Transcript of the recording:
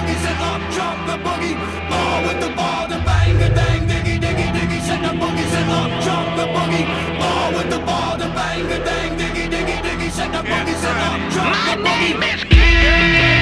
boogie, set up, drop the boogie. Ball with the ball, the bang, a dang, diggy, diggy, diggy, set the boogie, set up, drop the boogie. Ball with the ball, the bang, a dang, diggy, diggy, diggy, set the boogie, set up, drop the boogie. My name is Kid.